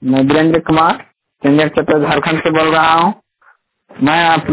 मैं वीरेंद्र कुमार चंदेर चतुर झारखंड से बोल रहा हूँ। मैं आप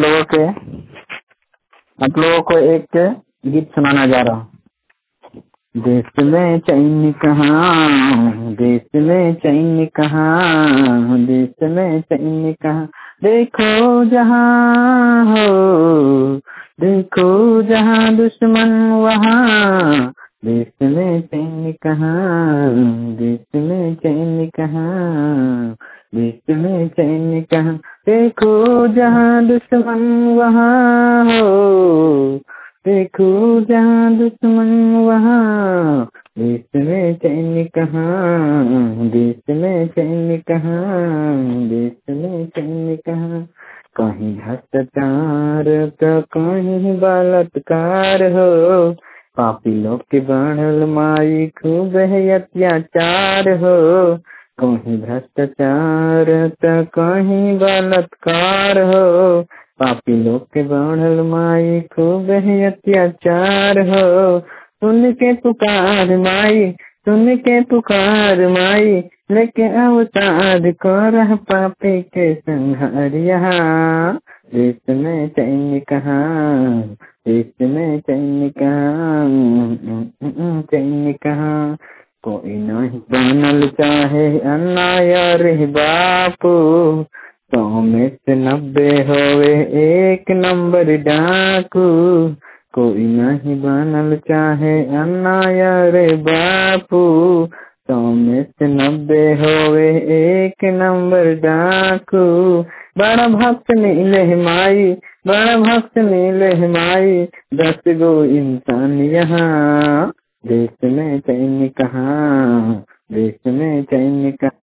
लोगों को एक गीत सुनाना जा रहा हूँ। देश में चैन कहाँ, देश में चैन कहाँ, देश में चैन कहाँ, देखो जहाँ हो, देखो जहाँ दुश्मन वहाँ, देश में चैन कहाँ, देश में चैन कहाँ, देश में चैन कहाँ, देखो जहाँ दुश्मन वहाँ हो, देखो जहाँ दुश्मन वहाँ, देश में चैन कहाँ, देश में चैन कहाँ, देश में चैन कहाँ। कहीं भ्रष्टाचार तो कहीं बलात्कार हो, पापी लोग के बढ़ल माई खूब है अत्याचार हो। कहीं भ्रष्टाचार तो कहीं बलात्कार हो, पापी लोग के बढ़ल माई खूब है अत्याचार हो। सुन के पुकार माई, सुन के पुकार माई, लेके अवतार कर पापी के संहार यहाँ। देश में चैन कहाँ, देश में चैन कहाँ, चैन कहाँ। कोई नहीं बनल चाहे अन्याय रे बापू, 100 में से 90 होवे 1 नंबर डाकू। कोई नहीं बनल चाहे अन्याय रे बापू, 100 में से 90 होवे 1 नंबर डाकू। बड़ा भक्त मिले माई, बड़ा भक्त मिले माई, 10 गो इंसान यहाँ। देश में चैन कहाँ, देश में चैन कहाँ।